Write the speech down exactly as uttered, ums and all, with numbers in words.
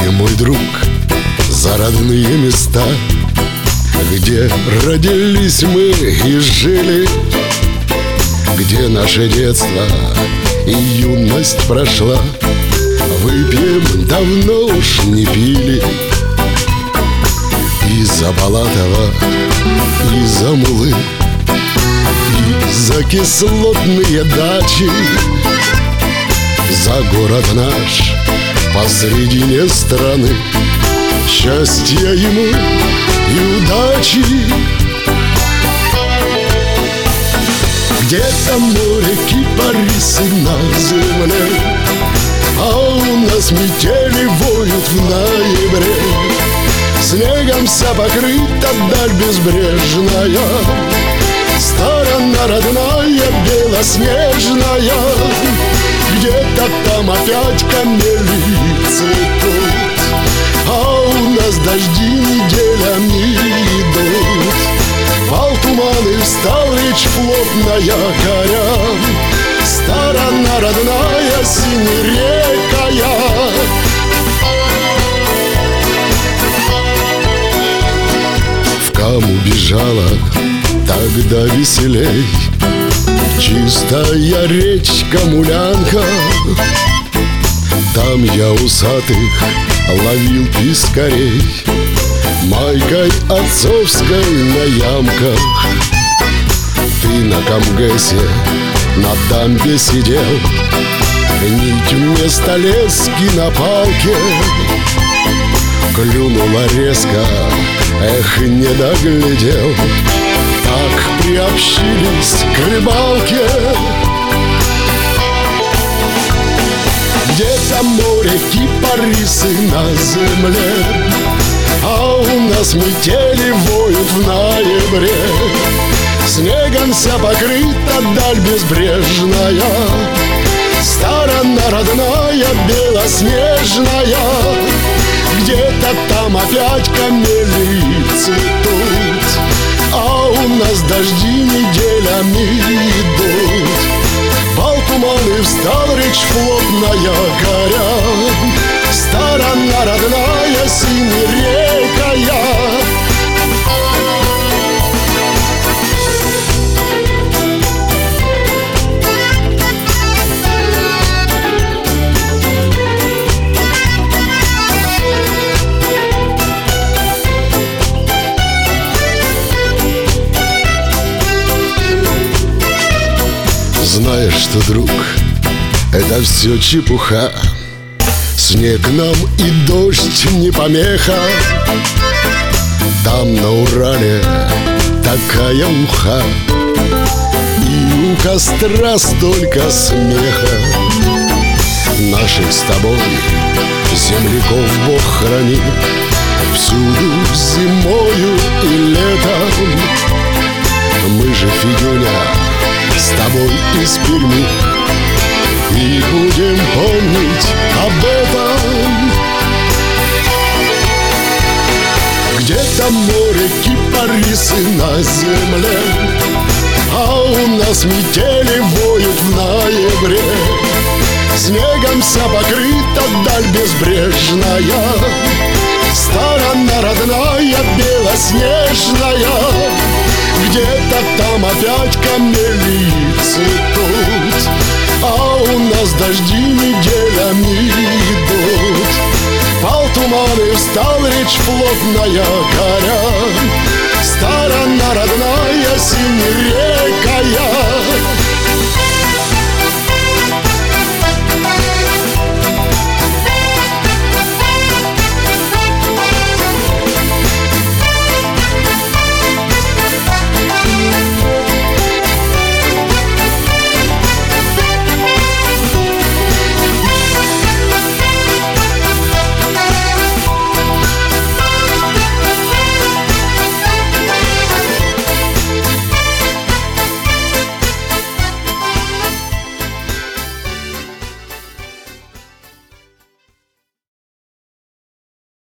Ты, мой друг, за родные места, где родились мы и жили, где наше детство и юность прошла. Выпьем, давно уж не пили, и за Балатова, и за Мулы, и за кислотные дачи, за город наш посредине страны. Счастья ему и удачи. Где-то море, кипарисы на земле, а у нас метели воют в ноябре. Снегом вся покрыта даль безбрежная, сторона родная, белоснежная. Где-то там опять камели цветут, а у нас дожди неделями идут. Вал туманы, встал речь плотная коря, сторона родная, синерекая. В Каму бежала тогда веселей чистая речка Мулянка. Там я усатых ловил пискарей майкой отцовской на ямках. Ты на Камгэсе на дамбе сидел, нить вместо лески на палке. Клюнула резко, эх, не доглядел, так приобщились к рыбалке. Где-то море, кипарисы на земле, а у нас метели воют в ноябре. Снегом вся покрыта даль безбрежная, сторона родная, белоснежная. Где-то там опять камели цветут, а у нас дожди неделями идут. Вал туманы, встал речь плотная коря, сторона родная, синерекая. Знаешь что, друг, это все чепуха. Снег нам и дождь не помеха. Там на Урале такая уха, и у костра столько смеха. Наших с тобой земляков Бог храни всюду зимою и летом. Мы же, Федюня, с тобой из Перми и будем помнить об этом. Где-то море, кипарисы на земле, а у нас метели воют в ноябре. Снегом вся покрыта даль безбрежная, сторона родная, белоснежная. Где-то там опять камели цветут, а у нас дожди неделями идут. Пал туманы, встал речь плотная коря, сторона родная.